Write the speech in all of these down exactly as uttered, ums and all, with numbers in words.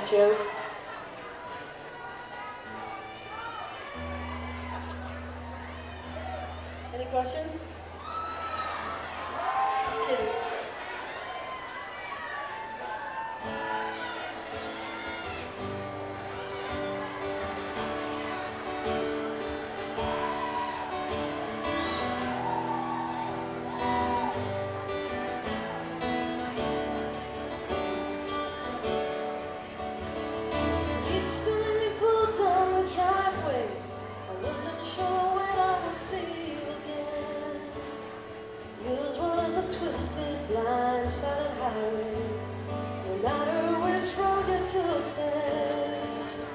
that joke. Any questions? Just kidding. Twisted, blind-sided highway. No matter which road you took there,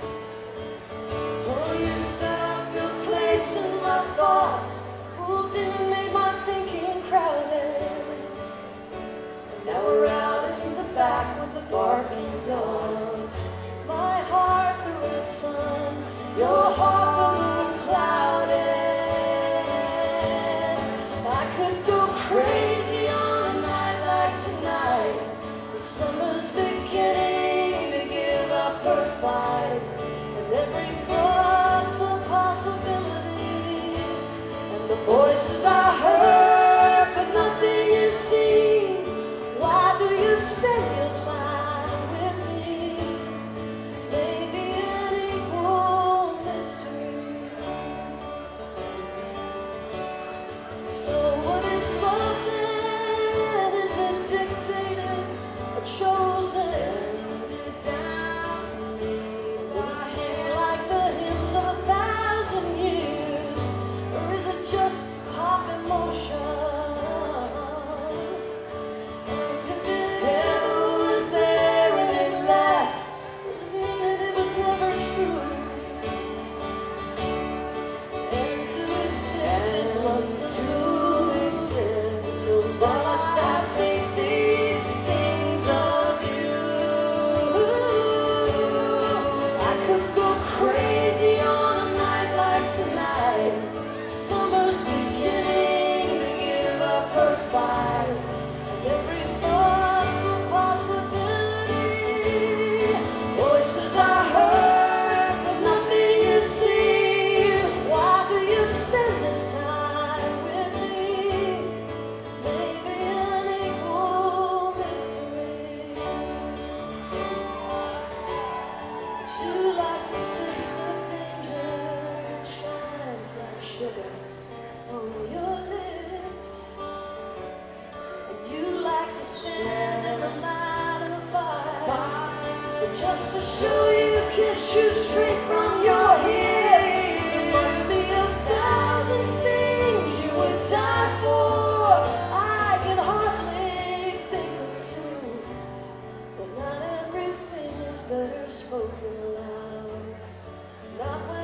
oh, you set up your place in my thoughts, moved in and made my thinking crowded. And now we're out in the back with the barking dogs. My heart, the red sun, your heart, the moon clouded. I could go crazy on a night like tonight, when summer's beginning to give up her fight, and every thought's a possibility, and the voices are heard but nothing is seen. Why do you spend your time with me? Maybe an equal mystery. So what is love then? Is it dictated or chosen down to me? Does it seem like the hymns of a thousand years, or is it just pop emotion? And if it ever was there and it left, does it mean that it was never true? And to exist it must have true exist. So as long as I think these things of you, I could go crazy on a night like tonight. Summer's beginning to give up her fight, and every thought's a possibility. Voices are heard, but nothing is seen. Why do you spend this time with me? Maybe an equal mystery. But you like the taste of danger, it shines like sugar on your lips. And you like to stand in the light of the fire, but just to show you can shoot straight from your head. There must be a thousand things you would die for. I can hardly think of two, but not everything is better spoken aloud. Not when